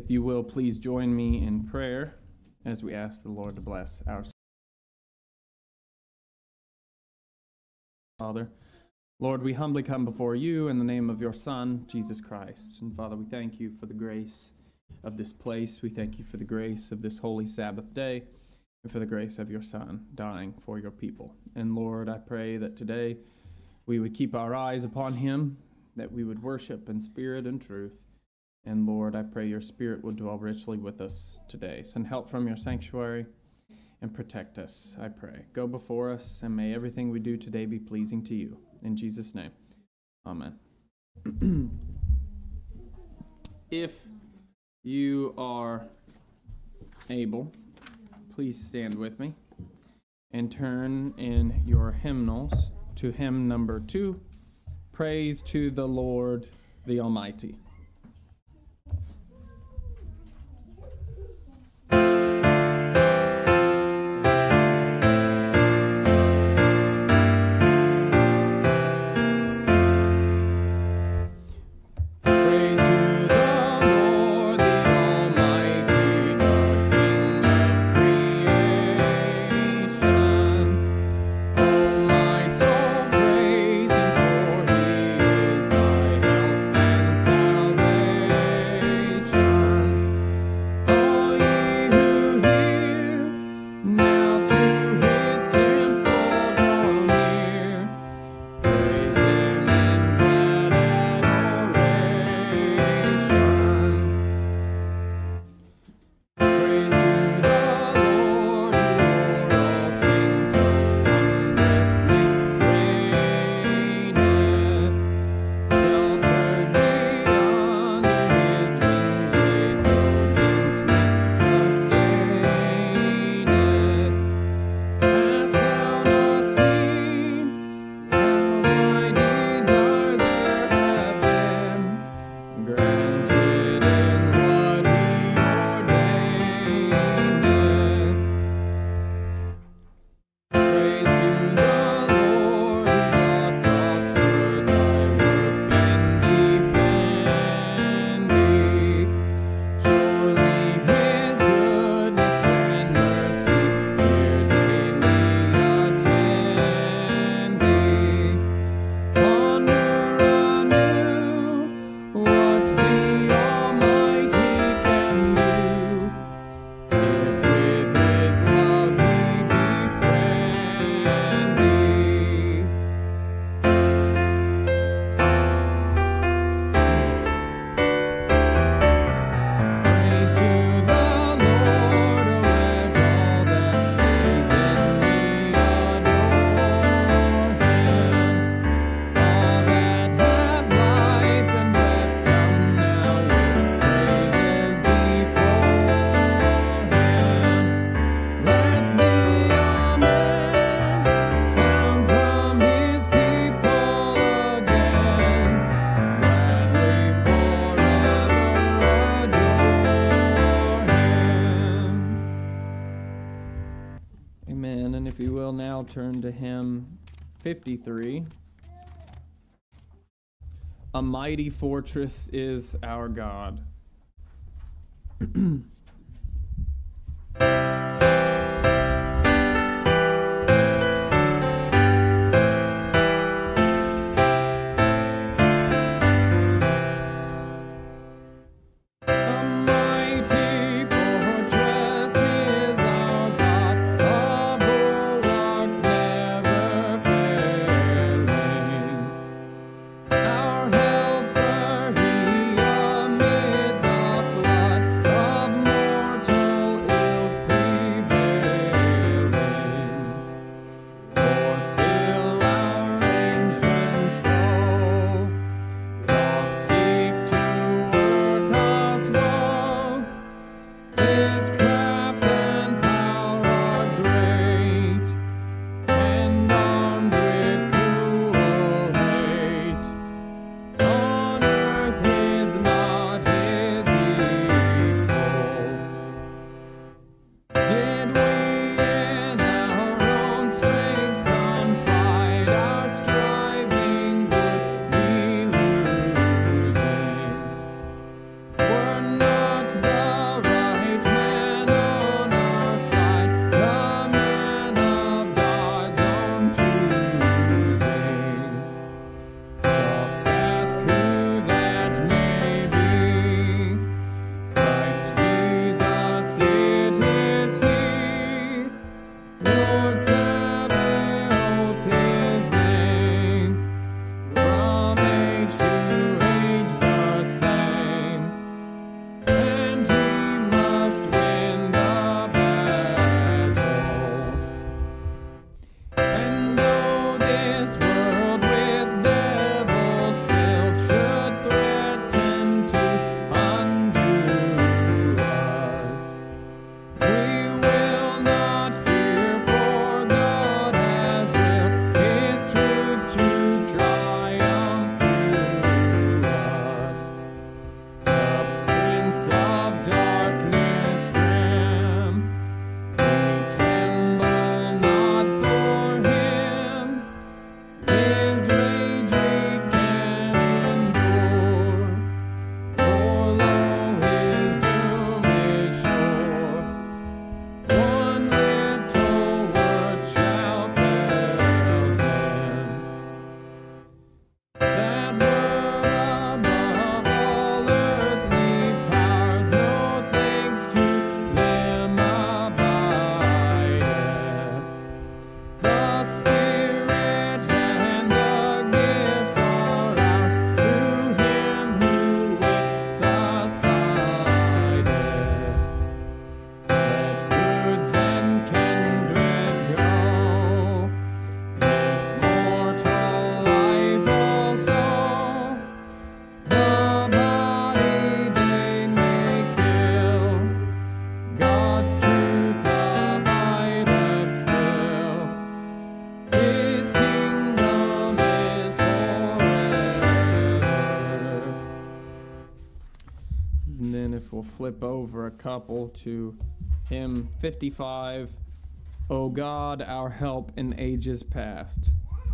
If you will, please join me in prayer as we ask the Lord to bless our Father. Lord, we humbly come before you in the name of your Son, Jesus Christ. And Father, we thank you for the grace of this place. We thank you for the grace of this holy Sabbath day and for the grace of your Son dying for your people. And Lord, I pray that today we would keep our eyes upon him, that we would worship in spirit and truth. And Lord, I pray your Spirit would dwell richly with us today. Send help from your sanctuary and protect us, I pray. Go before us, and may everything we do today be pleasing to you. In Jesus' name, amen. If you are able, please stand with me and turn in your hymnals to hymn number 2, Praise to the Lord the Almighty. Turn to hymn 53. A mighty fortress is our God. Of then if we'll flip over a couple to hymn 55, O God, our help in ages past.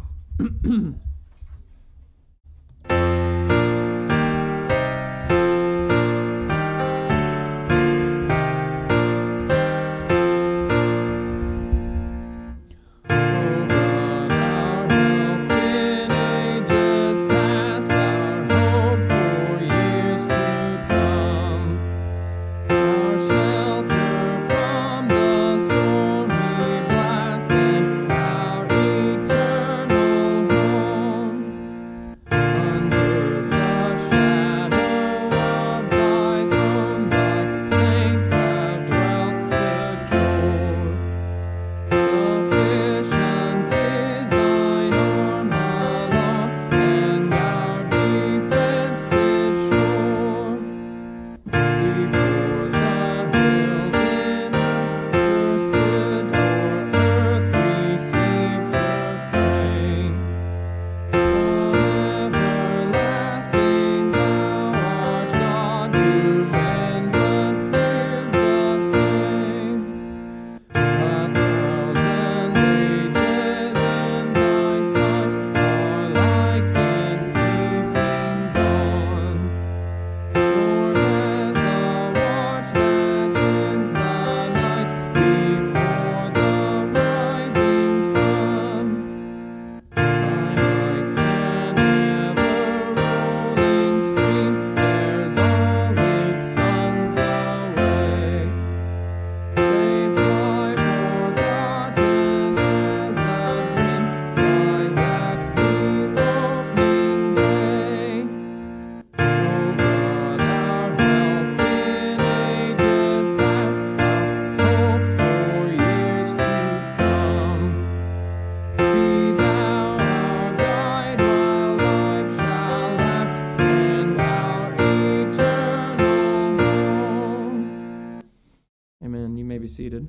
Seated.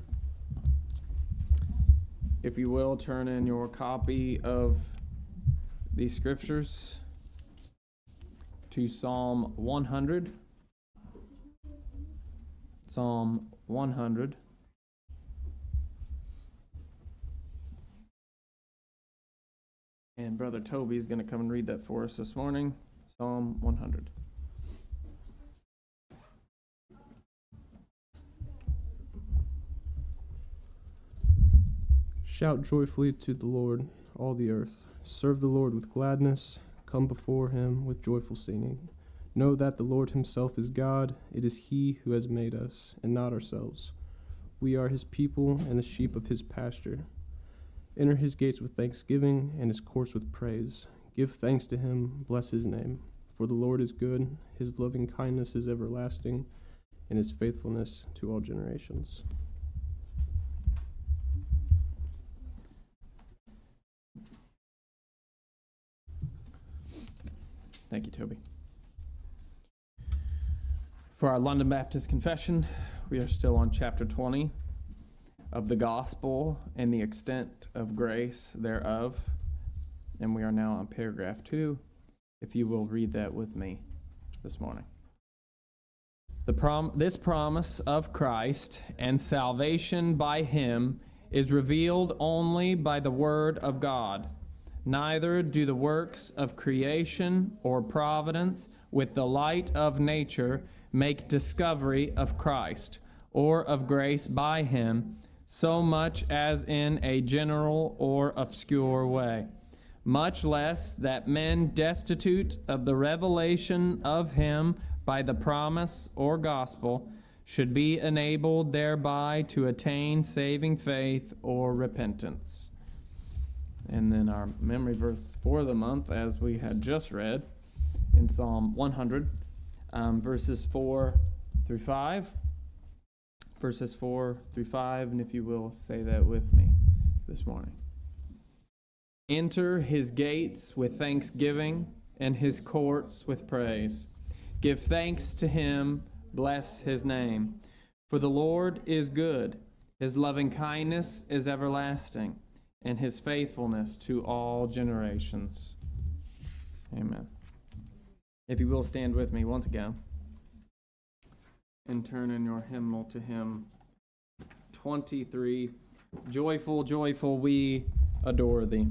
If you will, turn in your copy of these scriptures to Psalm 100. Psalm 100. And Brother Toby is going to come and read that for us this morning. Psalm 100. Shout joyfully to the Lord, all the earth. Serve the Lord with gladness. Come before him with joyful singing. Know that the Lord himself is God. It is he who has made us, and not ourselves. We are his people and the sheep of his pasture. Enter his gates with thanksgiving and his courts with praise. Give thanks to him, bless his name. For the Lord is good, his loving kindness is everlasting, and his faithfulness to all generations. Thank you, Toby. For our London Baptist Confession, we are still on chapter 20 of the Gospel and the extent of grace thereof. And we are now on paragraph 2, if you will read that with me this morning. This promise of Christ and salvation by him is revealed only by the word of God. Neither do the works of creation or providence with the light of nature make discovery of Christ or of grace by him, so much as in a general or obscure way, much less that men destitute of the revelation of him by the promise or gospel should be enabled thereby to attain saving faith or repentance. And then our memory verse for the month, as we had just read in Psalm 100, verses 4 through 5. Verses 4 through 5, and if you will, say that with me this morning. Enter his gates with thanksgiving and his courts with praise. Give thanks to him, bless his name. For the Lord is good, his loving kindness is everlasting, and his faithfulness to all generations. Amen. If you will stand with me once again. and turn in your hymnal to hymn 23. Joyful, joyful, we adore thee.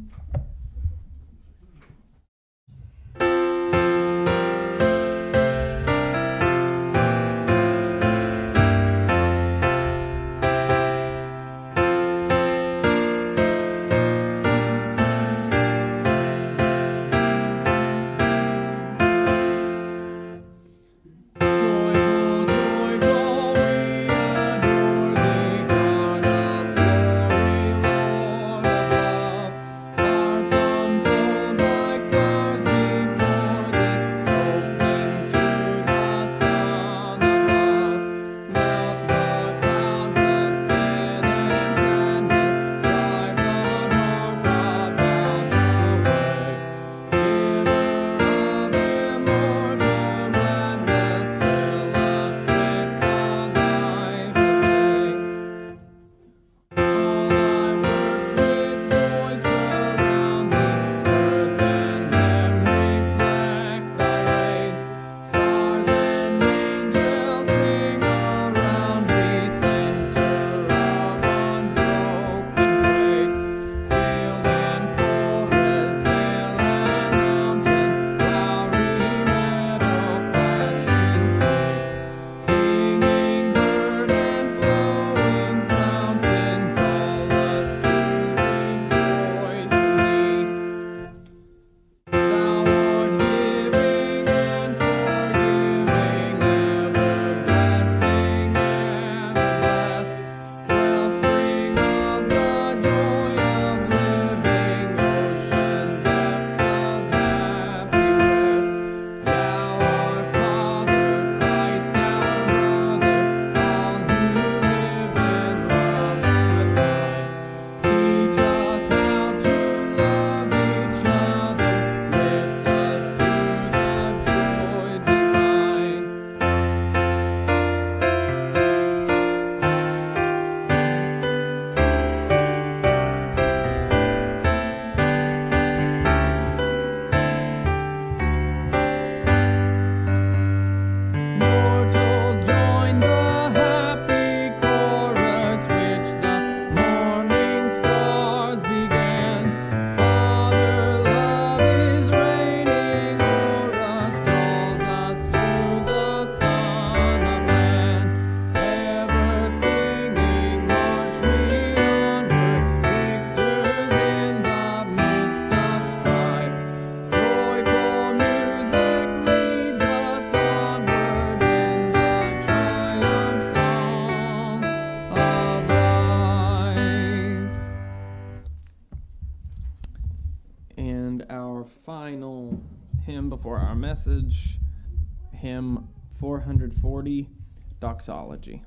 Final hymn before our message, hymn 440, Doxology.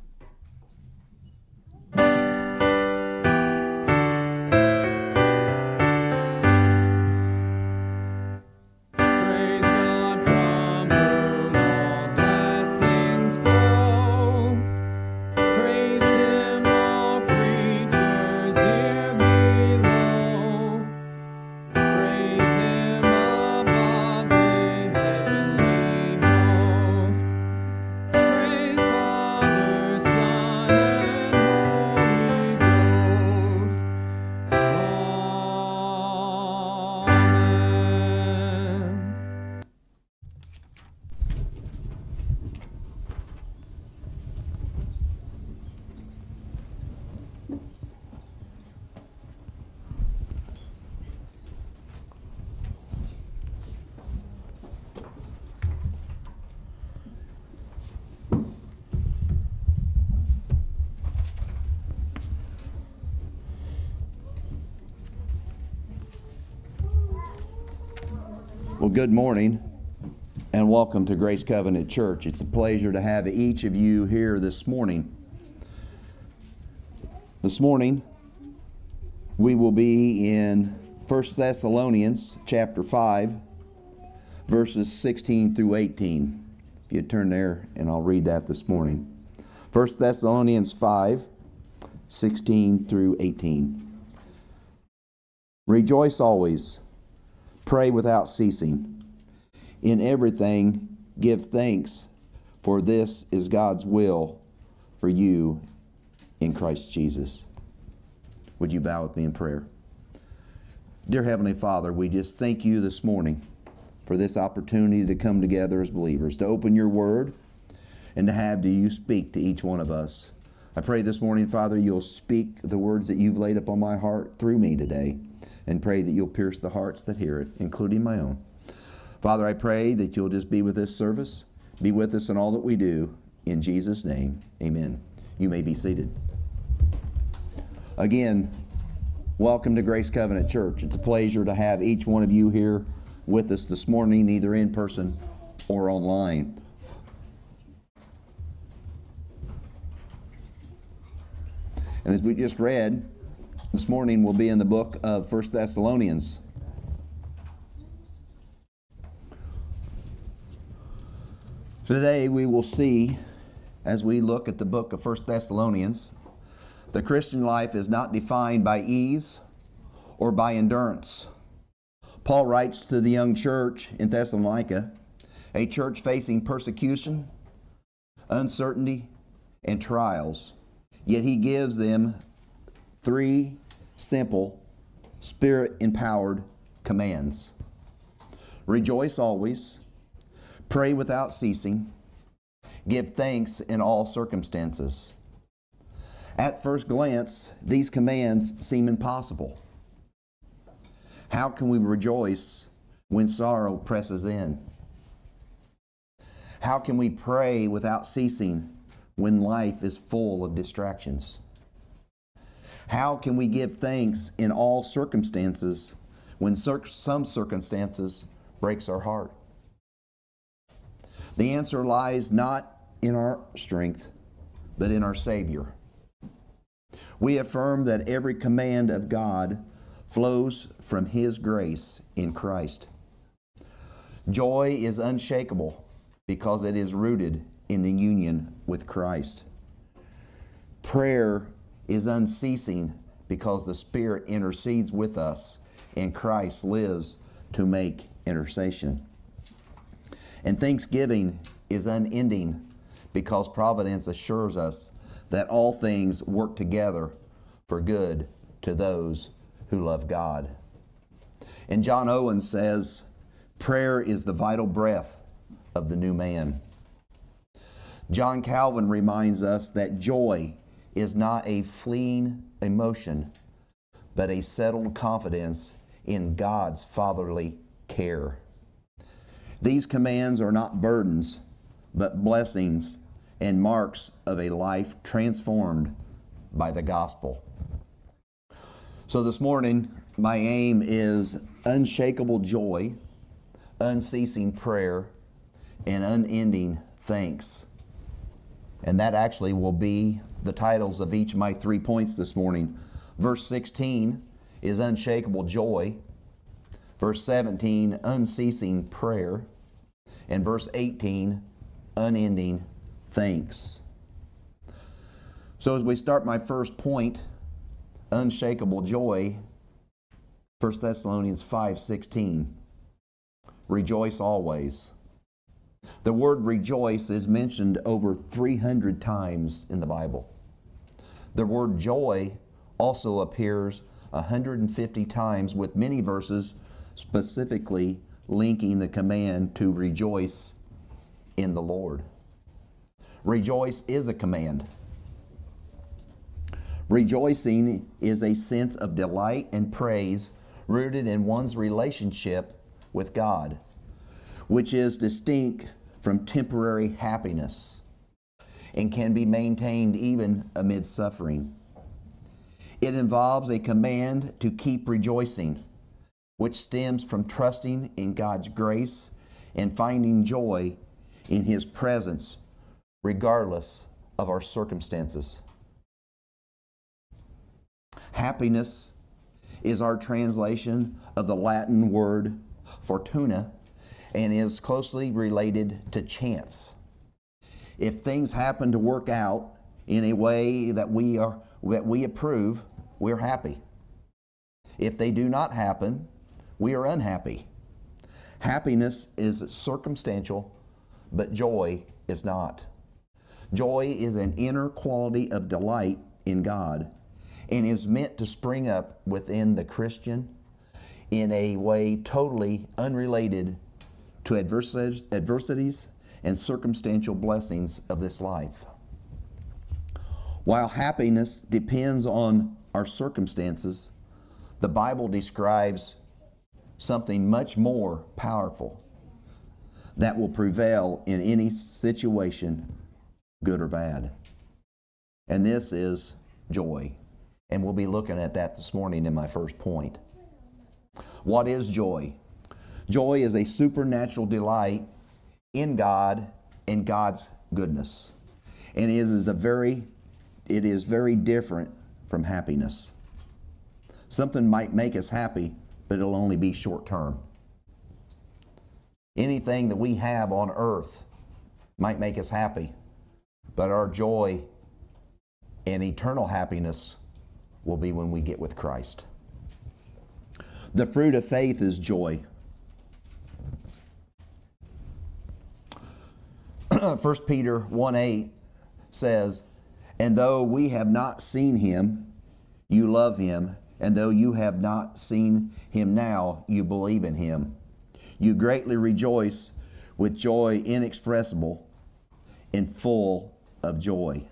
Well, good morning and welcome to Grace Covenant Church. It's a pleasure to have each of you here this morning. This morning, we will be in 1 Thessalonians chapter 5, verses 16 through 18. If you turn there, and I'll read that this morning. 1 Thessalonians 5, 16 through 18. Rejoice always. Pray without ceasing. In everything give thanks, for this is God's will for you in Christ Jesus. Would you bow with me in prayer? Dear Heavenly Father, we just thank you this morning for this opportunity to come together as believers, to open your word, and to have you speak to each one of us. I pray this morning, Father, you'll speak the words that you've laid upon my heart through me today, and pray that you'll pierce the hearts that hear it, including my own. Father, I pray that you'll just be with this service, be with us in all that we do. In Jesus' name, amen. You may be seated. Again, welcome to Grace Covenant Church. It's a pleasure to have each one of you here with us this morning, either in person or online. And as we just read, this morning we'll be in the book of 1 Thessalonians. Today we will see, as we look at the book of 1 Thessalonians, the Christian life is not defined by ease or by endurance. Paul writes to the young church in Thessalonica, a church facing persecution, uncertainty, and trials. Yet he gives them 3 simple, Spirit-empowered commands. Rejoice always, pray without ceasing, give thanks in all circumstances. At first glance, these commands seem impossible. How can we rejoice when sorrow presses in? How can we pray without ceasing when life is full of distractions? How can we give thanks in all circumstances when some circumstances breaks our heart? The answer lies not in our strength, but in our Savior. We affirm that every command of God flows from His grace in Christ. Joy is unshakable because it is rooted in the union with Christ. Prayer is unceasing because the Spirit intercedes with us and Christ lives to make intercession. And thanksgiving is unending because providence assures us that all things work together for good to those who love God. And John Owen says, prayer is the vital breath of the new man. John Calvin reminds us that joy is not a fleeting emotion, but a settled confidence in God's fatherly care. These commands are not burdens, but blessings and marks of a life transformed by the gospel. So this morning, my aim is unshakable joy, unceasing prayer, and unending thanks. And that actually will be the titles of each of my 3 points this morning. Verse 16 is unshakable joy. Verse 17, unceasing prayer. And verse 18, unending thanks. So as we start my first point, unshakable joy, 1 Thessalonians 5:16. Rejoice always. The word rejoice is mentioned over 300 times in the Bible. The word joy also appears 150 times, with many verses specifically linking the command to rejoice in the Lord. Rejoice is a command. Rejoicing is a sense of delight and praise rooted in one's relationship with God, which is distinct from temporary happiness and can be maintained even amid suffering. It involves a command to keep rejoicing, which stems from trusting in God's grace and finding joy in His presence, regardless of our circumstances. Happiness is our translation of the Latin word fortuna and is closely related to chance. If things happen to work out in a way that we approve, we're happy. If they do not happen, we are unhappy. Happiness is circumstantial, but joy is not. Joy is an inner quality of delight in God and is meant to spring up within the Christian in a way totally unrelated to adversities and circumstantial blessings of this life. While happiness depends on our circumstances, the Bible describes something much more powerful that will prevail in any situation, good or bad. And this is joy. And we'll be looking at that this morning in my first point. What is joy? Joy is a supernatural delight in God and God's goodness. And it is very different from happiness. Something might make us happy, but it'll only be short term. Anything that we have on earth might make us happy, but our joy and eternal happiness will be when we get with Christ. The fruit of faith is joy. 1 Peter 1:8 says, "And though we have not seen him, you love him, and though you have not seen him now, you believe in him. You greatly rejoice with joy inexpressible and full of joy."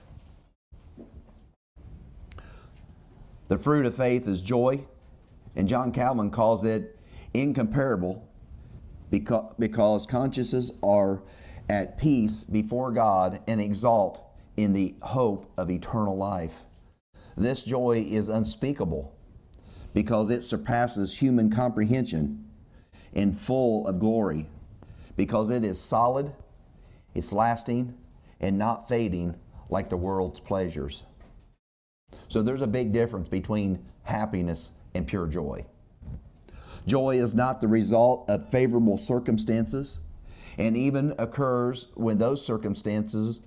The fruit of faith is joy, and John Calvin calls it incomparable because consciences are at peace before God and exalt in the hope of eternal life. This joy is unspeakable because it surpasses human comprehension and full of glory, because it is solid, it's lasting, and not fading like the world's pleasures. So there's a big difference between happiness and pure joy. Joy is not the result of favorable circumstances, and even occurs when those circumstances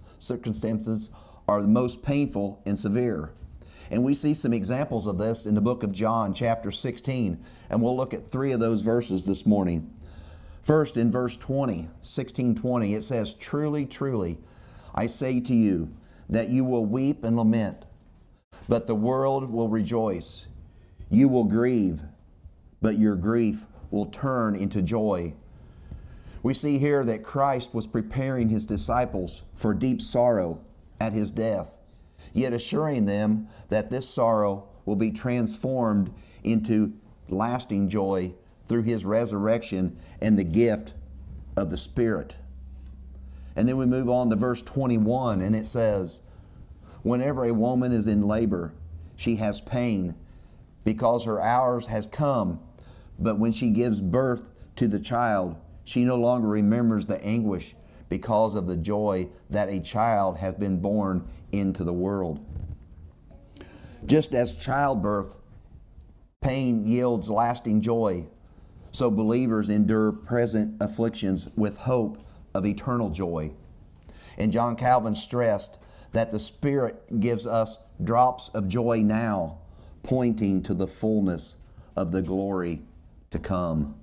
are the most painful and severe. And we see some examples of this in the book of John, chapter 16, and we'll look at 3 of those verses this morning. First, in verse 20, 16:20, it says, "Truly, truly, I say to you, that you will weep and lament, but the world will rejoice. You will grieve, but your grief will turn into joy." We see here that Christ was preparing his disciples for deep sorrow at his death, yet assuring them that this sorrow will be transformed into lasting joy through his resurrection and the gift of the Spirit. And then we move on to verse 21, and it says, "Whenever a woman is in labor, she has pain, because her hour has come. But when she gives birth to the child, she no longer remembers the anguish because of the joy that a child has been born into the world." Just as childbirth pain yields lasting joy, so believers endure present afflictions with hope of eternal joy. And John Calvin stressed that the Spirit gives us drops of joy now, pointing to the fullness of the glory to come.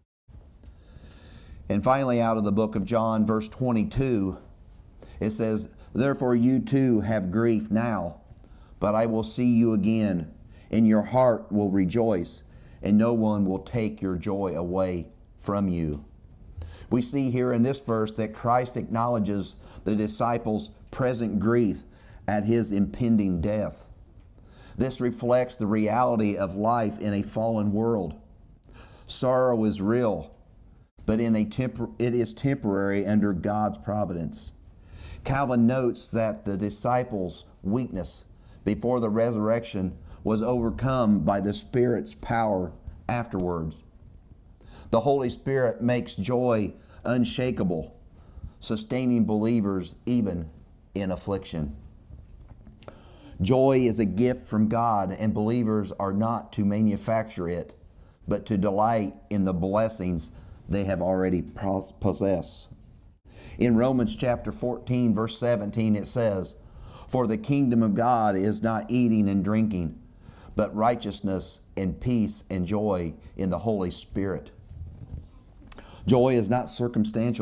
And finally, out of the book of John, verse 22, it says, "Therefore you too have grief now, but I will see you again, and your heart will rejoice, and no one will take your joy away from you." We see here in this verse that Christ acknowledges the disciples' present grief at his impending death. This reflects the reality of life in a fallen world. Sorrow is real, but it is temporary under God's providence. Calvin notes that the disciples' weakness before the resurrection was overcome by the Spirit's power afterwards. The Holy Spirit makes joy unshakable, sustaining believers even in affliction. Joy is a gift from God, and believers are not to manufacture it, but to delight in the blessings they have already possessed. In Romans chapter 14, verse 17, it says, "For the kingdom of God is not eating and drinking, but righteousness and peace and joy in the Holy Spirit." Joy is not circumstantial,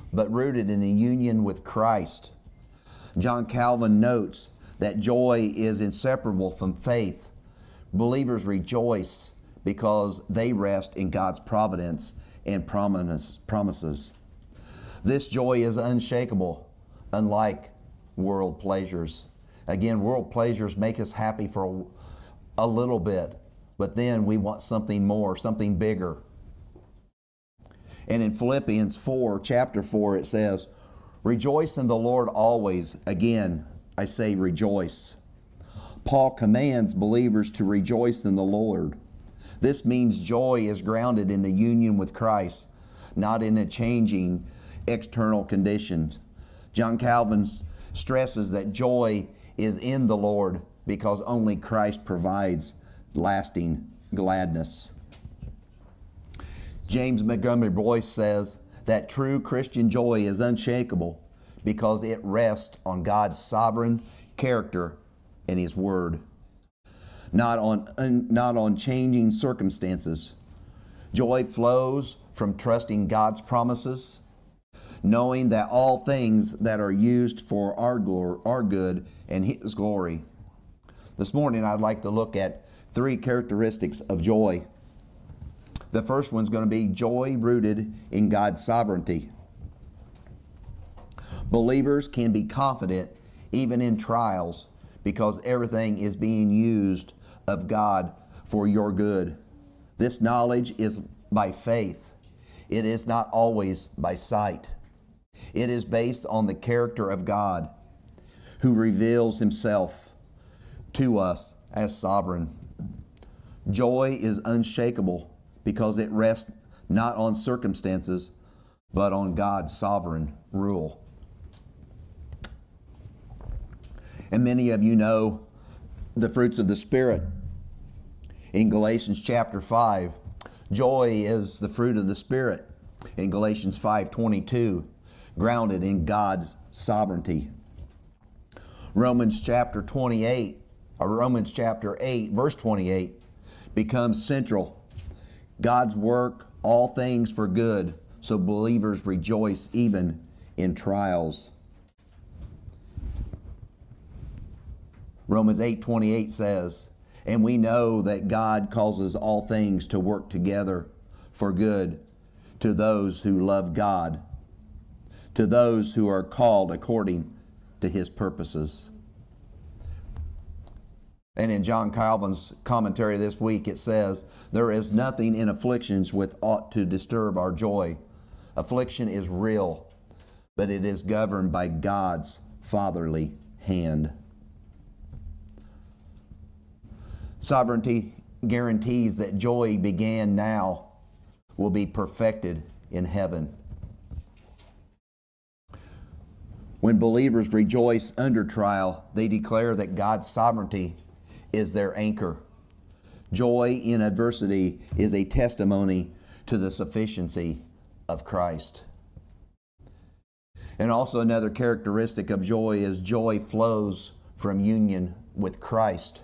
but rooted in the union with Christ. John Calvin notes that joy is inseparable from faith. Believers rejoice because they rest in God's providence and promises. This joy is unshakable, unlike world pleasures. Again, world pleasures make us happy for a little bit, but then we want something more, something bigger. And in Philippians 4, chapter 4, it says, "Rejoice in the Lord always." Again, I say rejoice. Paul commands believers to rejoice in the Lord. This means joy is grounded in the union with Christ, not in a changing external conditions. John Calvin stresses that joy is in the Lord because only Christ provides lasting gladness. James Montgomery Boyce says that true Christian joy is unshakable because it rests on God's sovereign character and His Word, not on changing circumstances. Joy flows from trusting God's promises, knowing that all things that are used for our good and His glory. This morning I'd like to look at 3 characteristics of joy. The first one's going to be joy rooted in God's sovereignty. Believers can be confident even in trials because everything is being used of God for your good. This knowledge is by faith. It is not always by sight. It is based on the character of God, who reveals Himself to us as sovereign. Joy is unshakable because it rests not on circumstances, but on God's sovereign rule. And many of you know the fruits of the Spirit. In Galatians chapter 5, joy is the fruit of the Spirit. In Galatians 5:22, grounded in God's sovereignty. Romans chapter 8, verse 28, becomes central. God's work, all things for good, so believers rejoice even in trials. Romans 8:28 says, "And we know that God causes all things to work together for good to those who love God, to those who are called according to His purposes." And in John Calvin's commentary this week, it says, "There is nothing in afflictions which ought to disturb our joy. Affliction is real, but it is governed by God's fatherly hand." Sovereignty guarantees that joy began now will be perfected in heaven. When believers rejoice under trial, they declare that God's sovereignty is their anchor. Joy in adversity is a testimony to the sufficiency of Christ. And also another characteristic of joy is joy flows from union with Christ.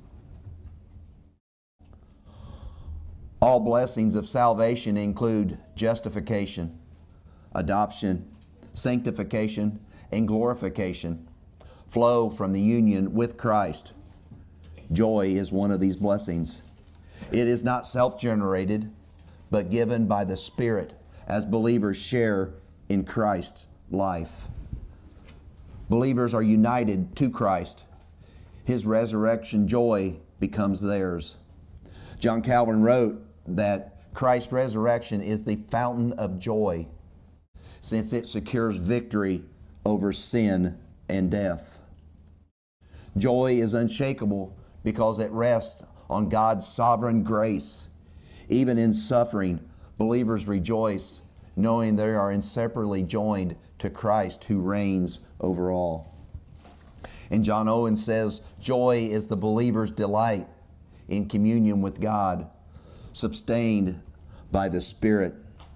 All blessings of salvation include justification, adoption, sanctification, and glorification, flow from the union with Christ. Joy is one of these blessings. It is not self-generated, but given by the Spirit as believers share in Christ's life. Believers are united to Christ. His resurrection joy becomes theirs. John Calvin wrote that Christ's resurrection is the fountain of joy, since it secures victory over sin and death. Joy is unshakable because it rests on God's sovereign grace. Even in suffering, believers rejoice, knowing they are inseparably joined to Christ who reigns over all. And John Owen says, joy is the believer's delight in communion with God, sustained by the Spirit.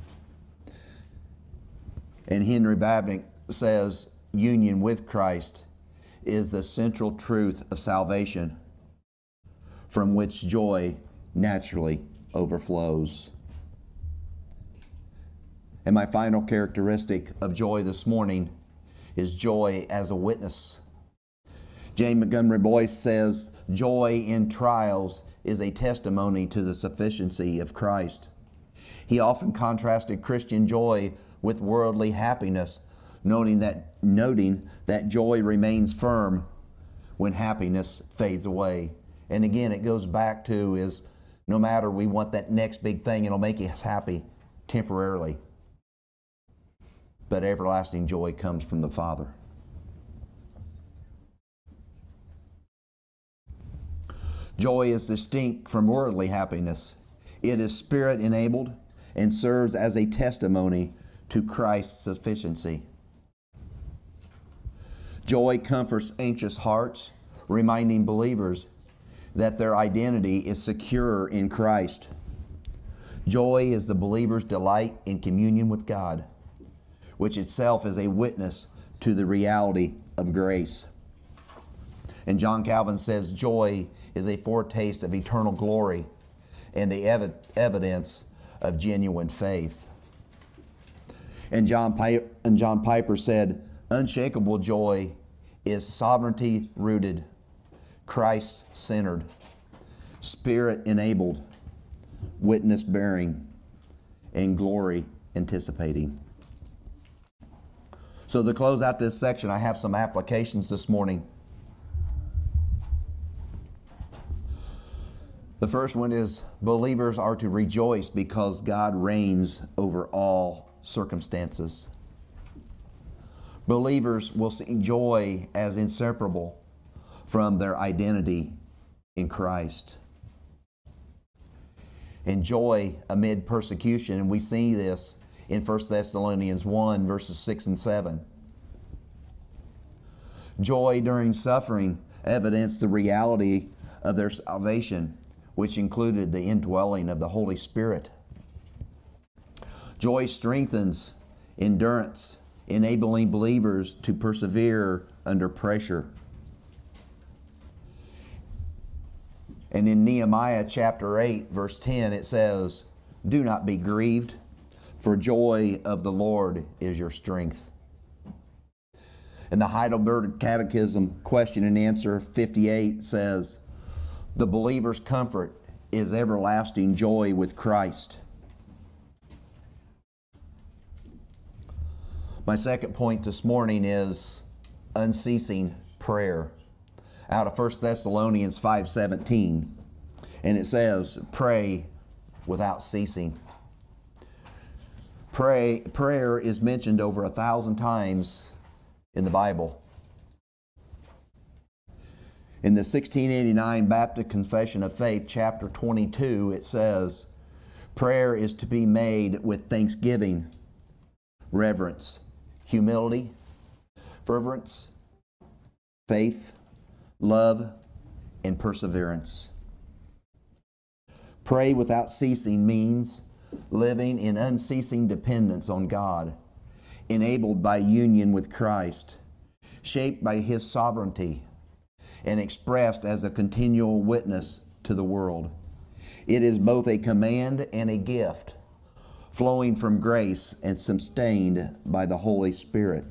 And Henry Babbitt says, union with Christ is the central truth of salvation, from which joy naturally overflows. And my final characteristic of joy this morning is joy as a witness. Jane Montgomery Boyce says, joy in trials is a testimony to the sufficiency of Christ. He often contrasted Christian joy with worldly happiness, noting that joy remains firm when happiness fades away. And again, it goes back to is no matter we want that next big thing, it'll make us happy temporarily. But everlasting joy comes from the Father. Joy is distinct from worldly happiness. It is spirit-enabled and serves as a testimony to Christ's sufficiency. Joy comforts anxious hearts, reminding believers that their identity is secure in Christ. Joy is the believer's delight in communion with God, which itself is a witness to the reality of grace. And John Calvin says, joy is a foretaste of eternal glory and the evidence of genuine faith. And John Piper said, unshakable joy is sovereignty rooted, Christ centered, spirit enabled, witness bearing, and glory anticipating. So to close out this section, I have some applications this morning. The first one is believers are to rejoice because God reigns over all circumstances. Believers will see joy as inseparable from their identity in Christ. And joy amid persecution, and we see this in 1 Thessalonians 1, verses 6 and 7. Joy during suffering evidenced the reality of their salvation, which included the indwelling of the Holy Spirit. Joy strengthens endurance, enabling believers to persevere under pressure. And in Nehemiah chapter 8, verse 10, it says, do not be grieved, for joy of the Lord is your strength. And the Heidelberg Catechism, question and answer 58 says, the believer's comfort is everlasting joy with Christ. My second point this morning is unceasing prayer. Out of 1 Thessalonians 5:17, and it says, pray without ceasing. Prayer is mentioned over 1,000 times in the Bible. In the 1689 Baptist Confession of Faith, chapter 22, it says, prayer is to be made with thanksgiving, reverence, humility, fervence, faith, love, and perseverance. Pray without ceasing means living in unceasing dependence on God, enabled by union with Christ, shaped by His sovereignty, and expressed as a continual witness to the world. It is both a command and a gift, flowing from grace and sustained by the Holy Spirit.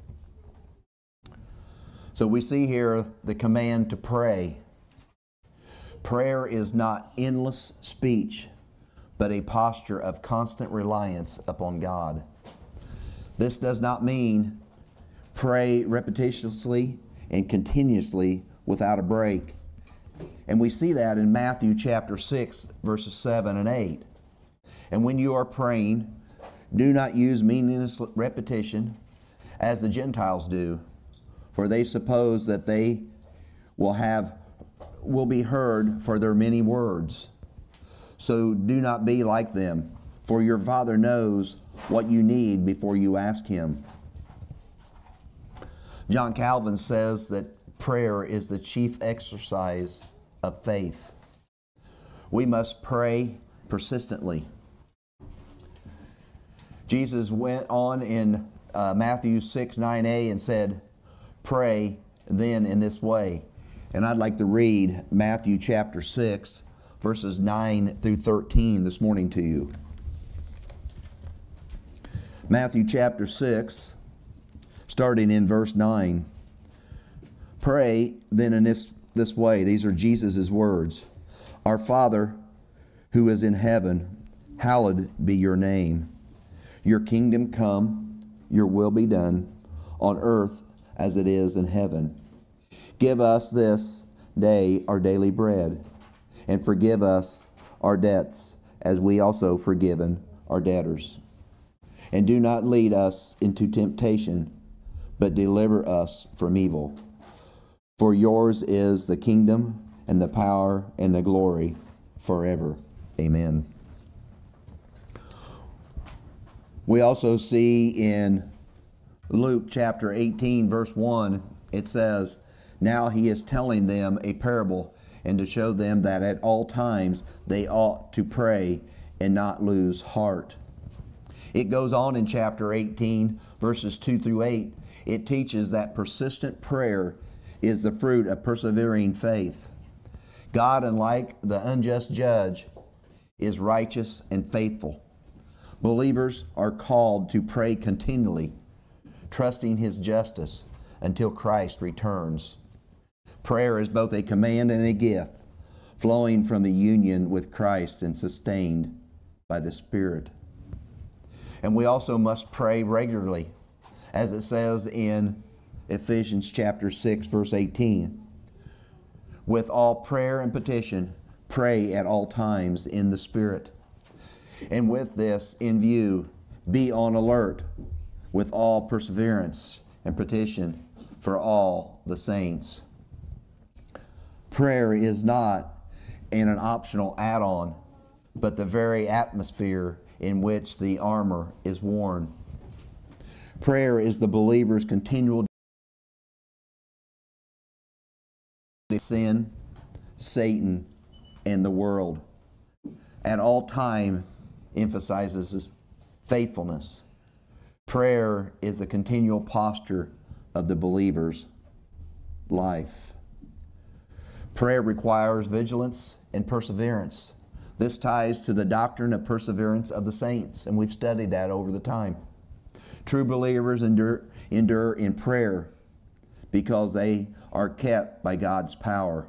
So we see here the command to pray. Prayer is not endless speech, but a posture of constant reliance upon God. This does not mean pray repetitiously and continuously without a break. And we see that in Matthew chapter 6, verses 7 and 8. And when you are praying, do not use meaningless repetition as the Gentiles do, for they suppose that they will be heard for their many words. So do not be like them, for your Father knows what you need before you ask Him. John Calvin says that prayer is the chief exercise of faith. We must pray persistently. Jesus went on in Matthew 6:9a and said, pray then in this way. And I'd like to read Matthew chapter 6, verses 9 through 13 this morning to you. Matthew chapter 6, starting in verse 9. Pray then in this way. These are Jesus' words. Our Father, who is in heaven, hallowed be your name. Your kingdom come, your will be done, on earth as it is in heaven. Give us this day our daily bread, and forgive us our debts, as we also forgiven our debtors. And do not lead us into temptation, but deliver us from evil. For yours is the kingdom, and the power, and the glory, forever. Amen. We also see in Luke chapter 18, verse 1, it says, now he is telling them a parable, and to show them that at all times they ought to pray and not lose heart. It goes on in chapter 18, verses 2 through 8. It teaches that persistent prayer is the fruit of persevering faith. God, unlike the unjust judge, is righteous and faithful. Believers are called to pray continually, trusting His justice until Christ returns. Prayer is both a command and a gift, flowing from the union with Christ and sustained by the Spirit. And we also must pray regularly, as it says in Ephesians chapter 6, verse 18. With all prayer and petition, pray at all times in the Spirit. And with this in view, be on alert with all perseverance and petition for all the saints. Prayer is not an optional add-on, but the very atmosphere in which the armor is worn. Prayer is the believer's continual sin, Satan, and the world. At all time emphasizes faithfulness. Prayer is the continual posture of the believer's life. Prayer requires vigilance and perseverance. This ties to the doctrine of perseverance of the saints, and we've studied that over the time. True believers endure in prayer because they are kept by God's power.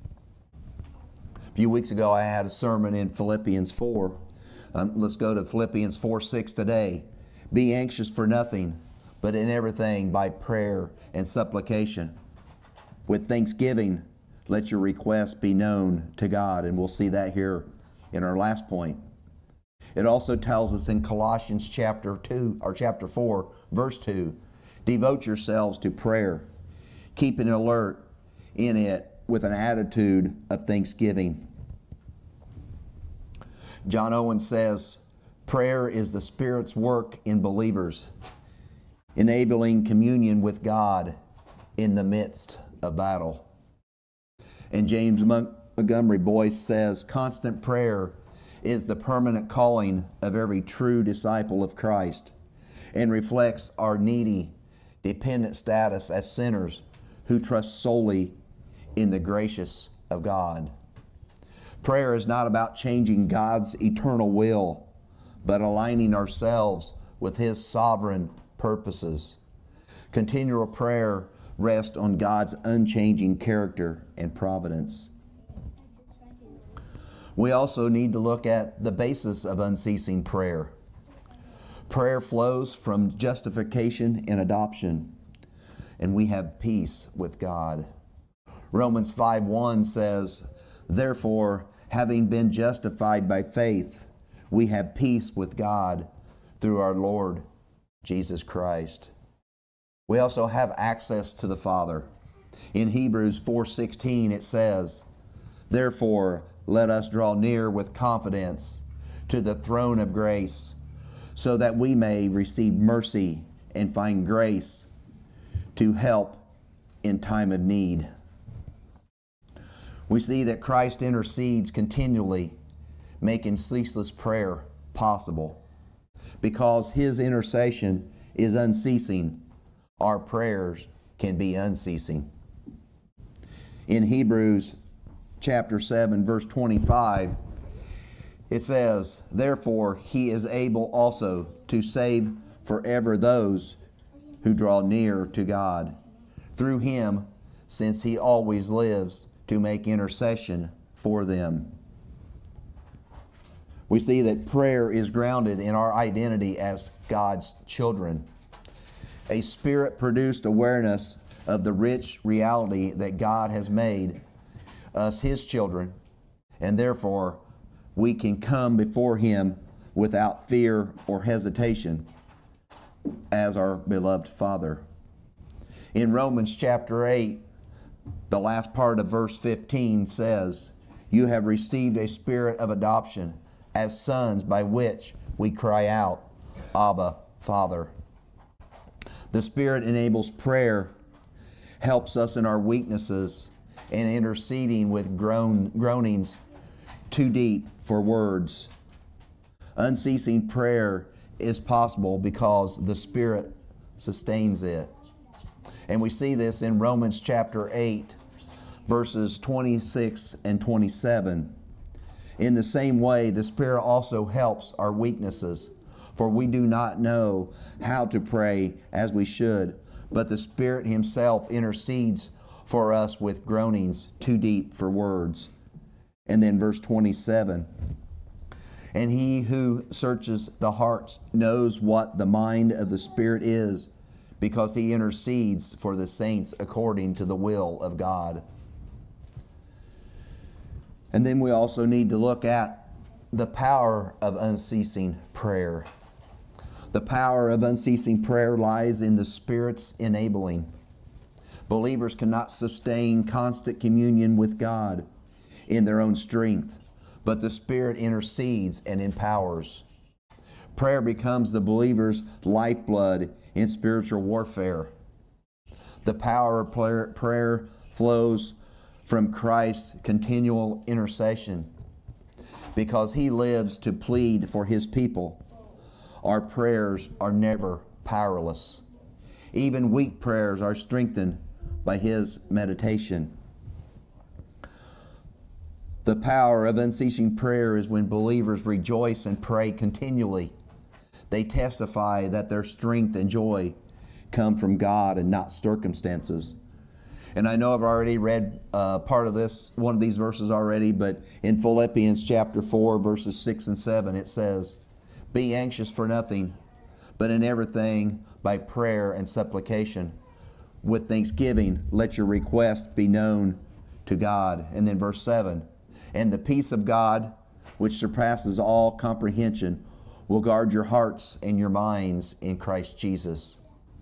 A few weeks ago I had a sermon in Philippians 4. Let's go to Philippians 4:6 today. Be anxious for nothing, but in everything by prayer and supplication. With thanksgiving, let your requests be known to God. And we'll see that here in our last point. It also tells us in Colossians chapter 4, verse 2, devote yourselves to prayer, keeping alert in it with an attitude of thanksgiving. John Owen says, prayer is the Spirit's work in believers, enabling communion with God in the midst of battle. And James Montgomery Boyce says, constant prayer is the permanent calling of every true disciple of Christ and reflects our needy, dependent status as sinners who trust solely in the grace of God. Prayer is not about changing God's eternal will, but aligning ourselves with His sovereign purposes. Continual prayer rests on God's unchanging character and providence. We also need to look at the basis of unceasing prayer. Prayer flows from justification and adoption, and we have peace with God. Romans 5:1 says, therefore, having been justified by faith, we have peace with God through our Lord Jesus Christ. We also have access to the Father. In Hebrews 4:16 it says, therefore, let us draw near with confidence to the throne of grace, so that we may receive mercy and find grace to help in time of need. We see that Christ intercedes continually, making ceaseless prayer possible. Because His intercession is unceasing, our prayers can be unceasing. In Hebrews chapter 7, verse 25, it says, therefore He is able also to save forever those who draw near to God. Through him, since he always lives to make intercession for them. We see that prayer is grounded in our identity as God's children. A Spirit-produced awareness of the rich reality that God has made us his children, and therefore we can come before him without fear or hesitation as our beloved Father. In Romans chapter 8, the last part of verse 15 says, "You have received a spirit of adoption as sons, by which we cry out, Abba, Father." The Spirit enables prayer, helps us in our weaknesses, and interceding with groanings too deep for words. Unceasing prayer is possible because the Spirit sustains it. And we see this in Romans chapter 8, verses 26 and 27. In the same way, the Spirit also helps our weaknesses, for we do not know how to pray as we should, but the Spirit himself intercedes for us with groanings too deep for words. And then verse 27, "And he who searches the hearts knows what the mind of the Spirit is, because he intercedes for the saints according to the will of God." And then we also need to look at the power of unceasing prayer. The power of unceasing prayer lies in the Spirit's enabling. Believers cannot sustain constant communion with God in their own strength, but the Spirit intercedes and empowers. Prayer becomes the believer's lifeblood in spiritual warfare. The power of prayer flows from Christ's continual intercession. Because he lives to plead for his people, our prayers are never powerless. Even weak prayers are strengthened by his meditation. The power of unceasing prayer is when believers rejoice and pray continually. They testify that their strength and joy come from God and not circumstances. And I know I've already read part of this, one of these verses already, but in Philippians chapter 4, verses 6 and 7, it says, "Be anxious for nothing, but in everything by prayer and supplication, with thanksgiving, let your requests be known to God." And then verse 7, "And the peace of God, which surpasses all comprehension, will guard your hearts and your minds in Christ Jesus."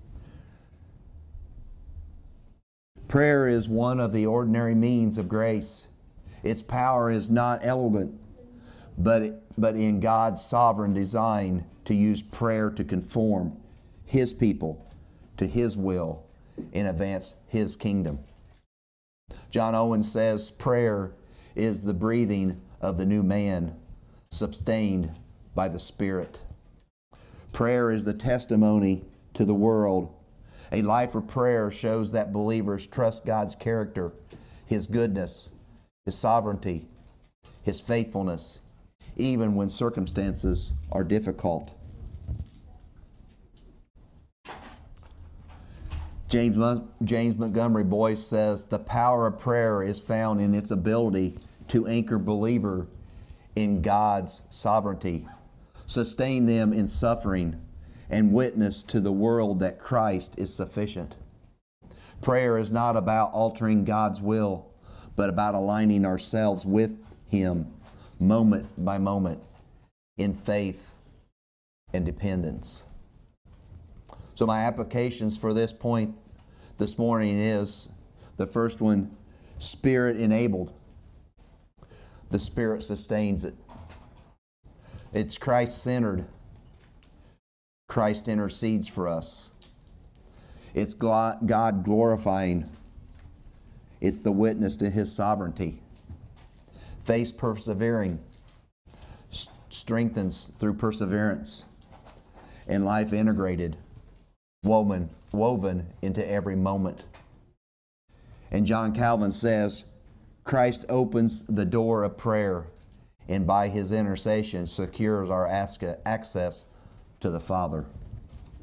Prayer is one of the ordinary means of grace. Its power is not elegant, but in God's sovereign design to use prayer to conform his people to his will and advance his kingdom. John Owen says prayer is the breathing of the new man, sustained by the Spirit. Prayer is the testimony to the world. A life of prayer shows that believers trust God's character, his goodness, his sovereignty, his faithfulness, even when circumstances are difficult. James Montgomery Boyce says, "The power of prayer is found in its ability to anchor believer in God's sovereignty, sustain them in suffering, and witness to the world that Christ is sufficient." Prayer is not about altering God's will, but about aligning ourselves with him moment by moment in faith and dependence. So my applications for this point this morning is, the first one, Spirit enabled. The Spirit sustains it. It's Christ-centered. Christ intercedes for us. It's God glorifying. It's the witness to his sovereignty. Faith persevering, strengthens through perseverance. And life integrated, woven into every moment. And John Calvin says, Christ opens the door of prayer, and by his intercession secures our access to the Father.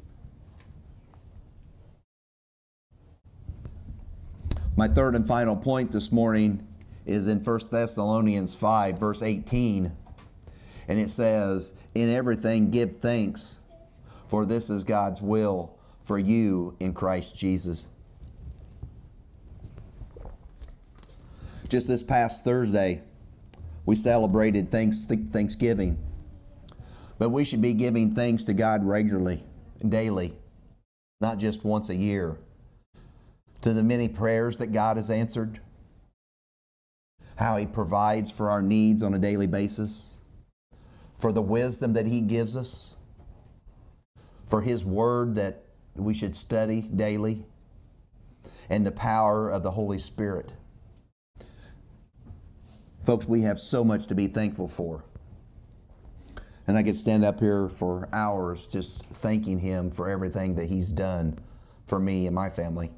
My third and final point this morning is in 1 Thessalonians 5, verse 18. And it says, "In everything give thanks, for this is God's will for you in Christ Jesus." Just this past Thursday, we celebrated Thanksgiving. But we should be giving thanks to God regularly, daily, not just once a year. To the many prayers that God has answered, how He provides for our needs on a daily basis, for the wisdom that He gives us, for His Word that we should study daily, and the power of the Holy Spirit. Folks, we have so much to be thankful for. And I could stand up here for hours just thanking Him for everything that He's done for me and my family.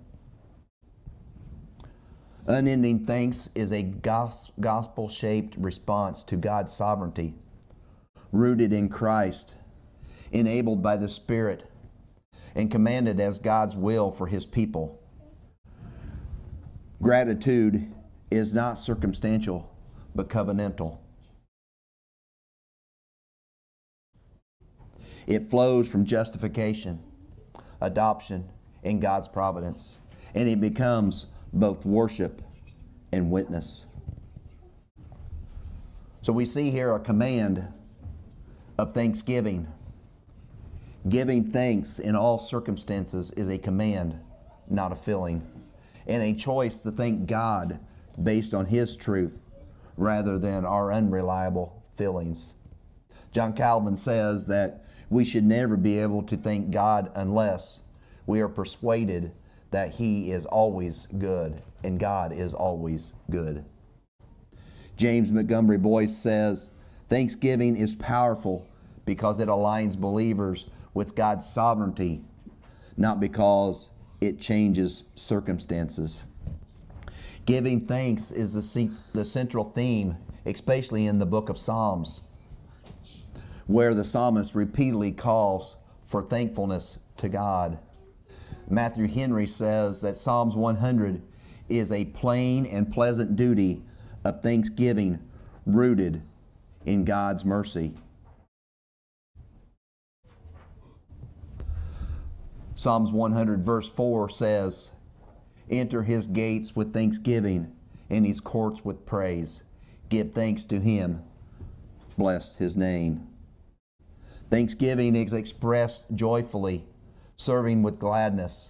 Unending thanks is a gospel-shaped response to God's sovereignty, rooted in Christ, enabled by the Spirit, and commanded as God's will for His people. Gratitude is not circumstantial, but covenantal. It flows from justification, adoption, and God's providence, and it becomes both worship and witness. So we see here a command of thanksgiving. Giving thanks in all circumstances is a command, not a feeling, and a choice to thank God based on His truth rather than our unreliable feelings. John Calvin says that we should never be able to thank God unless we are persuaded that He is always good and God is always good. James Montgomery Boyce says, "Thanksgiving is powerful because it aligns believers with God's sovereignty, not because it changes circumstances." Giving thanks is the central theme, especially in the book of Psalms, where the psalmist repeatedly calls for thankfulness to God. Matthew Henry says that Psalms 100 is a plain and pleasant duty of thanksgiving rooted in God's mercy. Psalms 100 verse 4 says, "Enter His gates with thanksgiving and His courts with praise. Give thanks to Him. Bless His name." Thanksgiving is expressed joyfully, serving with gladness,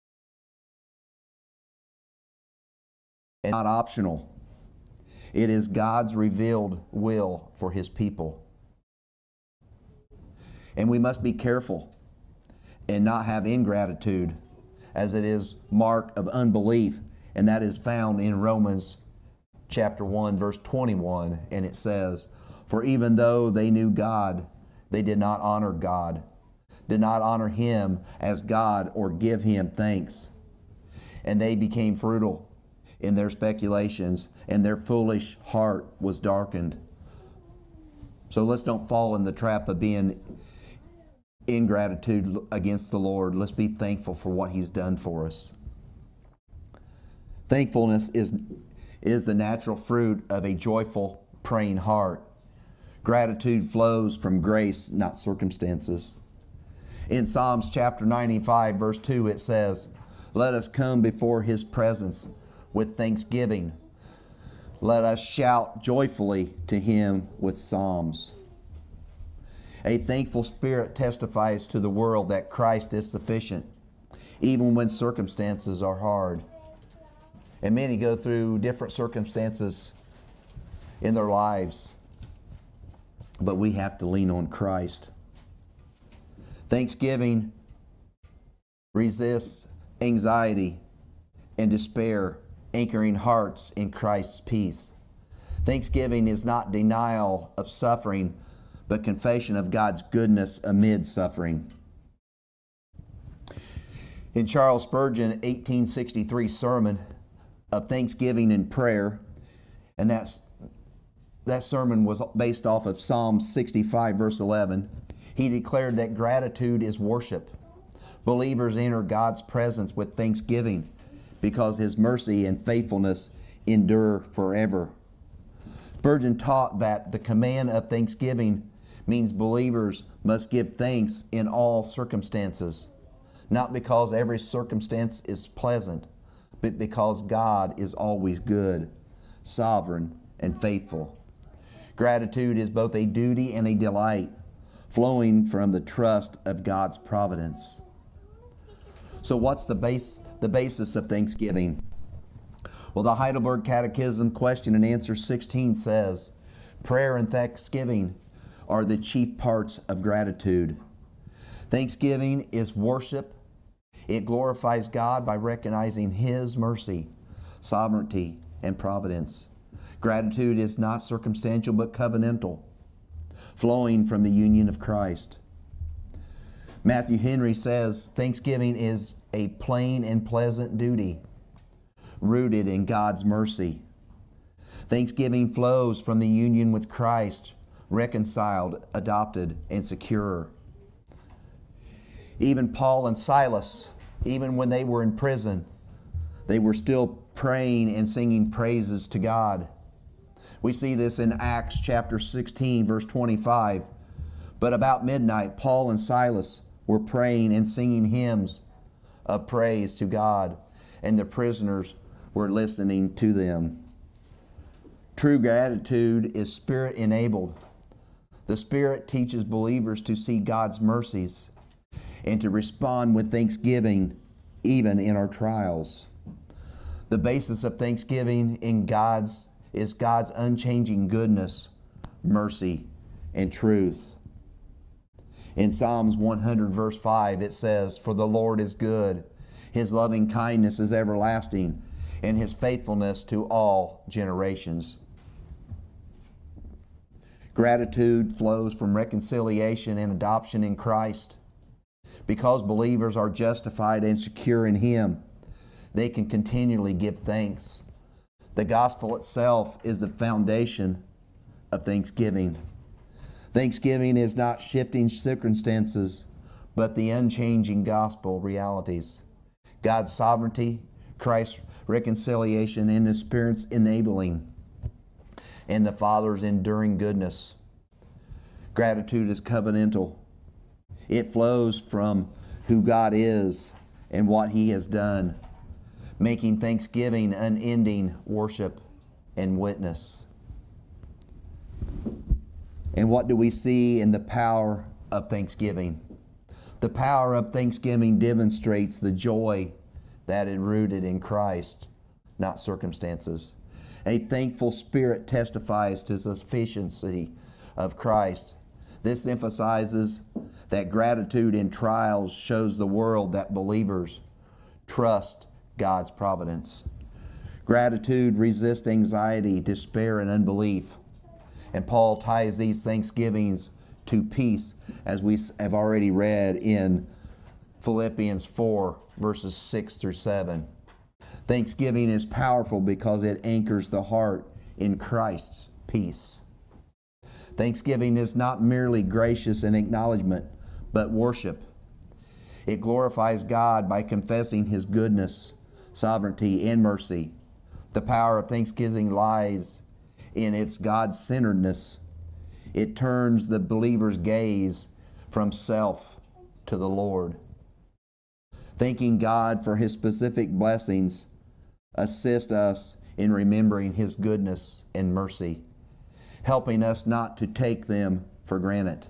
and not optional. It is God's revealed will for His people. And we must be careful and not have ingratitude, as it is mark of unbelief, and that is found in Romans chapter 1 verse 21, and it says, "For even though they knew God, they did not honor God, did not honor Him as God or give Him thanks. And they became futile in their speculations, and their foolish heart was darkened." So let's don't fall in the trap of being ingratitude against the Lord. Let's be thankful for what He's done for us. Thankfulness is the natural fruit of a joyful, praying heart. Gratitude flows from grace, not circumstances. In Psalms chapter 95, verse 2, it says, "Let us come before His presence with thanksgiving. Let us shout joyfully to Him with psalms." A thankful spirit testifies to the world that Christ is sufficient, even when circumstances are hard. And many go through different circumstances in their lives, but we have to lean on Christ. Thanksgiving resists anxiety and despair, anchoring hearts in Christ's peace. Thanksgiving is not denial of suffering, but confession of God's goodness amid suffering. In Charles Spurgeon's 1863 sermon of Thanksgiving and Prayer, and that sermon was based off of Psalm 65 verse 11, he declared that gratitude is worship. Believers enter God's presence with thanksgiving because his mercy and faithfulness endure forever. Spurgeon taught that the command of thanksgiving means believers must give thanks in all circumstances, not because every circumstance is pleasant, but because God is always good, sovereign, and faithful. Gratitude is both a duty and a delight, flowing from the trust of God's providence. So what's the basis of thanksgiving? Well, the Heidelberg Catechism question and answer 16 says, prayer and thanksgiving are the chief parts of gratitude. Thanksgiving is worship. It glorifies God by recognizing His mercy, sovereignty, and providence. Gratitude is not circumstantial but covenantal, flowing from the union of Christ. Matthew Henry says, thanksgiving is a plain and pleasant duty, rooted in God's mercy. Thanksgiving flows from the union with Christ, reconciled, adopted, and secure. Even Paul and Silas, even when they were in prison, they were still praying and singing praises to God. We see this in Acts chapter 16, verse 25. But about midnight, Paul and Silas were praying and singing hymns of praise to God, and the prisoners were listening to them. True gratitude is Spirit-enabled. The Spirit teaches believers to see God's mercies and to respond with thanksgiving even in our trials. The basis of thanksgiving is God's unchanging goodness, mercy, and truth. In Psalms 100 verse 5 it says, "For the Lord is good, His loving kindness is everlasting, and His faithfulness to all generations." Gratitude flows from reconciliation and adoption in Christ. Because believers are justified and secure in Him, they can continually give thanks. The gospel itself is the foundation of thanksgiving. Thanksgiving is not shifting circumstances, but the unchanging gospel realities. God's sovereignty, Christ's reconciliation, and His Spirit's enabling, and the Father's enduring goodness. Gratitude is covenantal. It flows from who God is and what He has done, making thanksgiving unending worship and witness. And what do we see in the power of thanksgiving? The power of thanksgiving demonstrates the joy that is rooted in Christ, not circumstances. A thankful spirit testifies to the sufficiency of Christ. This emphasizes that gratitude in trials shows the world that believers trust God's providence. Gratitude resists anxiety, despair, and unbelief. And Paul ties these thanksgivings to peace, as we have already read in Philippians 4, verses 6 through 7. Thanksgiving is powerful because it anchors the heart in Christ's peace. Thanksgiving is not merely gracious in acknowledgement, but worship. It glorifies God by confessing His goodness, sovereignty, and mercy. The power of thanksgiving lies in its God-centeredness. It turns the believer's gaze from self to the Lord. Thanking God for His specific blessings assists us in remembering His goodness and mercy, helping us not to take them for granted.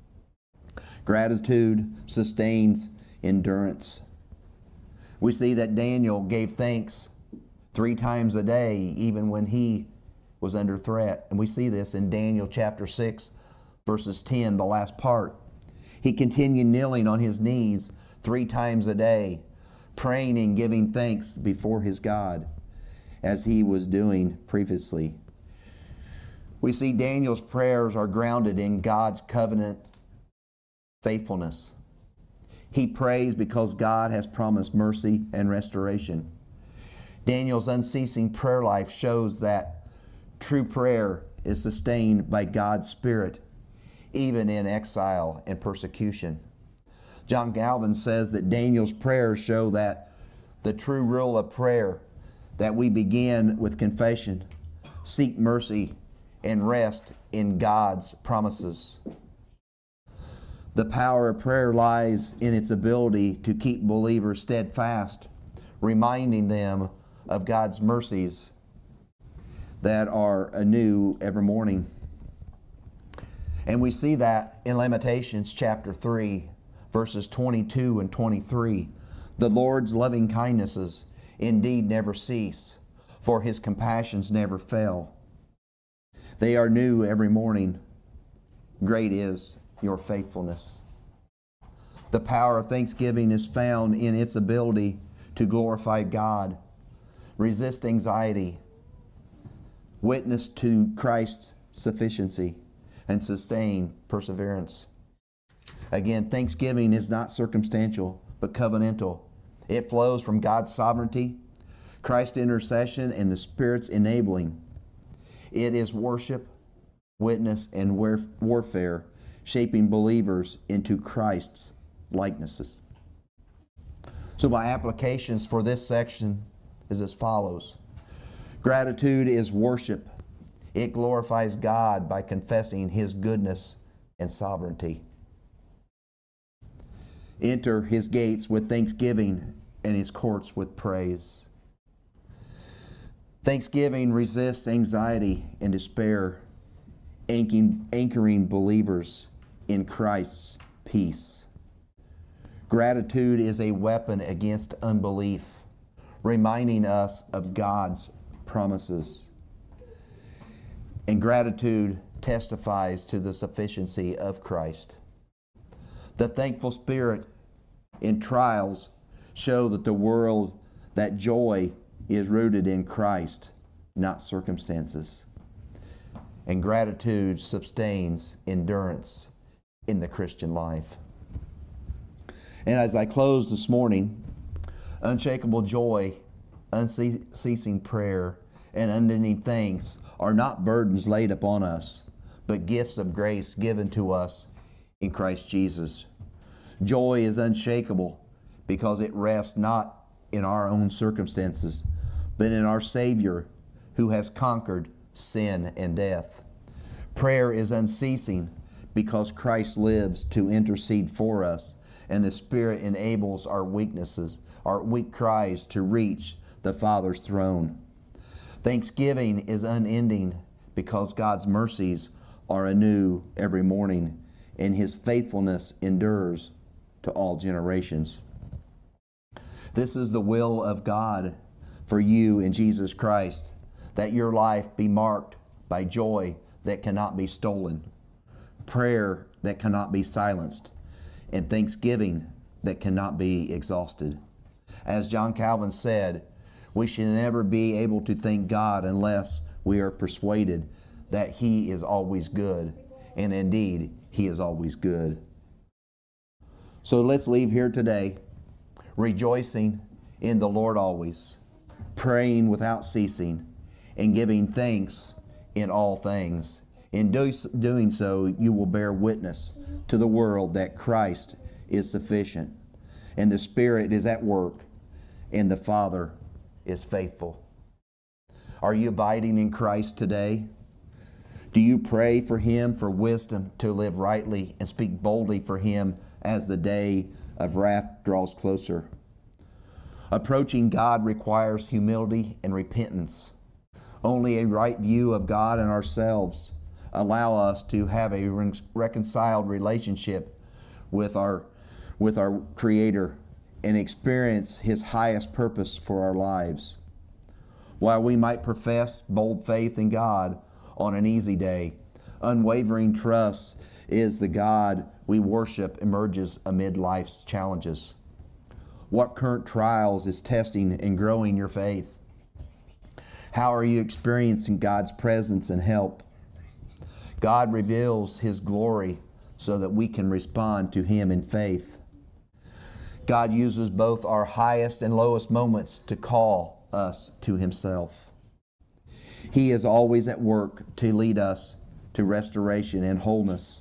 Gratitude sustains endurance. We see that Daniel gave thanks 3 times a day, even when he was under threat. And we see this in Daniel chapter 6, verses 10, the last part. He continued kneeling on his knees 3 times a day, praying and giving thanks before his God, as he was doing previously. We see Daniel's prayers are grounded in God's covenant faithfulness. He prays because God has promised mercy and restoration. Daniel's unceasing prayer life shows that true prayer is sustained by God's Spirit, even in exile and persecution. John Calvin says that Daniel's prayers show that the true rule of prayer, that we begin with confession, seek mercy, and rest in God's promises. The power of prayer lies in its ability to keep believers steadfast, reminding them of God's mercies that are anew every morning. And we see that in Lamentations chapter 3, verses 22 and 23. The Lord's loving kindnesses indeed never cease, for His compassions never fail. They are new every morning. Great is your faithfulness. The power of thanksgiving is found in its ability to glorify God, resist anxiety, witness to Christ's sufficiency, and sustain perseverance. Again, thanksgiving is not circumstantial, but covenantal. It flows from God's sovereignty, Christ's intercession, and the Spirit's enabling. It is worship, witness, and warfare, shaping believers into Christ's likenesses. So my applications for this section is as follows. Gratitude is worship. It glorifies God by confessing His goodness and sovereignty. Enter His gates with thanksgiving and His courts with praise. Thanksgiving resists anxiety and despair, anchoring believers in Christ's peace. Gratitude is a weapon against unbelief, reminding us of God's promises. And gratitude testifies to the sufficiency of Christ. The thankful spirit in trials show that joy is rooted in Christ, not circumstances. And gratitude sustains endurance in the Christian life. And as I close this morning, unshakable joy, unceasing prayer, and unending thanks are not burdens laid upon us, but gifts of grace given to us in Christ Jesus. Joy is unshakable because it rests not in our own circumstances, but in our Savior who has conquered sin and death. Prayer is unceasing because Christ lives to intercede for us, and the Spirit enables our weaknesses, our weak cries to reach the Father's throne. Thanksgiving is unending because God's mercies are anew every morning, and His faithfulness endures to all generations. This is the will of God for you in Jesus Christ, that your life be marked by joy that cannot be stolen, prayer that cannot be silenced, and thanksgiving that cannot be exhausted. As John Calvin said, we should never be able to thank God unless we are persuaded that He is always good, and indeed, He is always good. So let's leave here today rejoicing in the Lord always, praying without ceasing, and giving thanks in all things. In doing so, you will bear witness to the world that Christ is sufficient, and the Spirit is at work, and the Father is faithful. Are you abiding in Christ today? Do you pray for Him for wisdom to live rightly and speak boldly for Him as the day of wrath draws closer? Approaching God requires humility and repentance. Only a right view of God and ourselves allow us to have a reconciled relationship with our Creator and experience His highest purpose for our lives. While we might profess bold faith in God on an easy day, unwavering trust is the God we worship emerges amid life's challenges. What current trials is testing and growing your faith? How are you experiencing God's presence and help? God reveals His glory so that we can respond to Him in faith. God uses both our highest and lowest moments to call us to Himself. He is always at work to lead us to restoration and wholeness.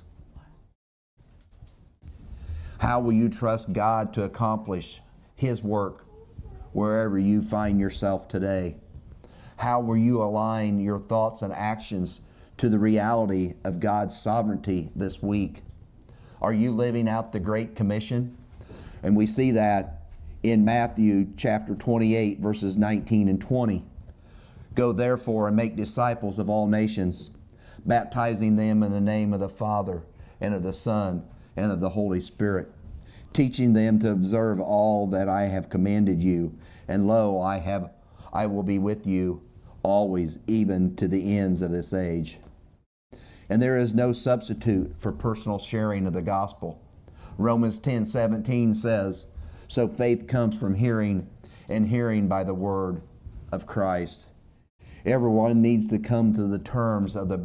How will you trust God to accomplish His work wherever you find yourself today? How will you align your thoughts and actions to the reality of God's sovereignty this week? Are you living out the Great Commission? And we see that in Matthew chapter 28, verses 19 and 20. Go therefore and make disciples of all nations, baptizing them in the name of the Father and of the Son and of the Holy Spirit, teaching them to observe all that I have commanded you. And lo, I will be with you always, even to the ends of this age. And there is no substitute for personal sharing of the gospel. Romans 10:17 says, so faith comes from hearing, and hearing by the word of Christ. Everyone needs to come to the terms of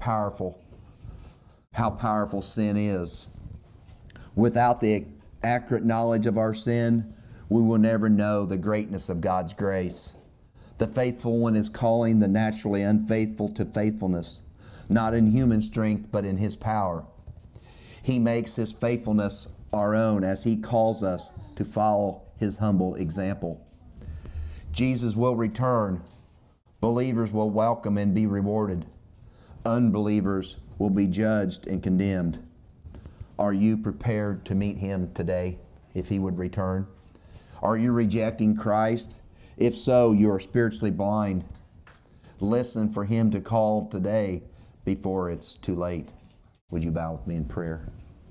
how powerful sin is. Without the accurate knowledge of our sin, we will never know the greatness of God's grace. The faithful one is calling the naturally unfaithful to faithfulness, not in human strength, but in His power. He makes His faithfulness our own as He calls us to follow His humble example. Jesus will return. Believers will welcome and be rewarded. Unbelievers will be judged and condemned. Are you prepared to meet Him today if He would return? Are you rejecting Christ? If so, you are spiritually blind. Listen for Him to call today before it's too late. Would you bow with me in prayer?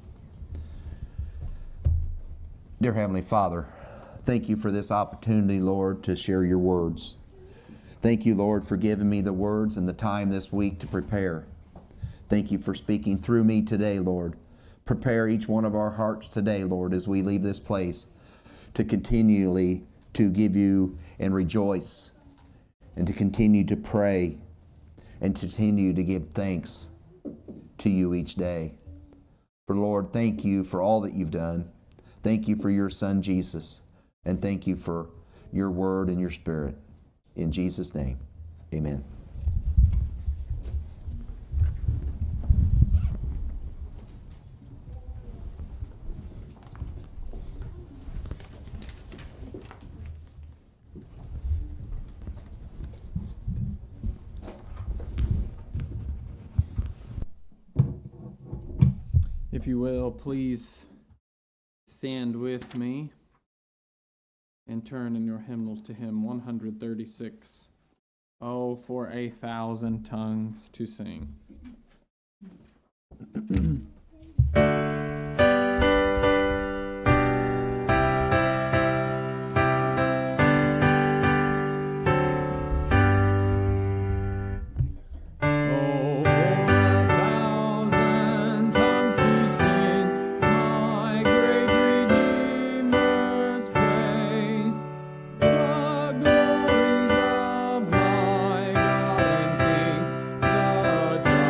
Dear Heavenly Father, thank you for this opportunity, Lord, to share your words. Thank you, Lord, for giving me the words and the time this week to prepare. Thank you for speaking through me today, Lord. Prepare each one of our hearts today, Lord, as we leave this place to continually to give you and rejoice, and to continue to pray, and to continue to give thanks to you each day. For Lord, thank you for all that you've done. Thank you for your Son, Jesus, and thank you for your word and your Spirit. In Jesus' name, amen. If you will, please stand with me and turn in your hymnals to hymn 136. Oh, for 1,000 tongues to sing. The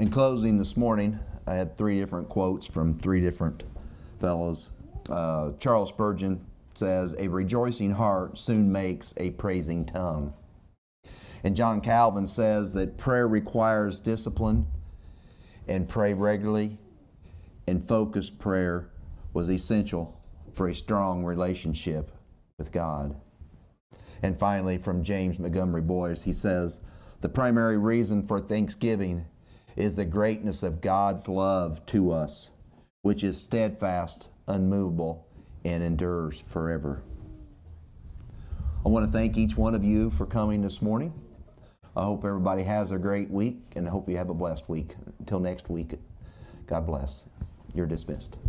In closing this morning, I had 3 different quotes from 3 different fellows. Charles Spurgeon says, "A rejoicing heart soon makes a praising tongue." And John Calvin says that prayer requires discipline, and pray regularly, and focused prayer was essential for a strong relationship with God. And finally, from James Montgomery Boyce, he says, "The primary reason for thanksgiving is the greatness of God's love to us, which is steadfast, unmovable, and endures forever." I want to thank each one of you for coming this morning. I hope everybody has a great week, and I hope you have a blessed week. Until next week, God bless. You're dismissed.